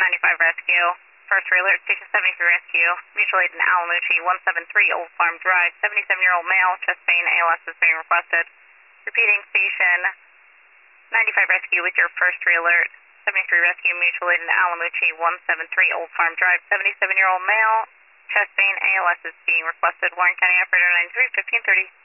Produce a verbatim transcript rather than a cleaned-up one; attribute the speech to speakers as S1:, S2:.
S1: ninety-five Rescue. First trailer at Station seventy-three Rescue. Mutual aid in Alamucci, one seven three Old Farm Drive. seventy-seven-year-old male, chest pain, A L S is being requested. Repeating, Station ninety-five Rescue with your first trailer. seventy-three Rescue, mutual aid in Alamucci, one seven three Old Farm Drive. seventy-seven-year-old male, chest pain, A L S is being requested. Warren County Operator ninety-three, fifteen thirty.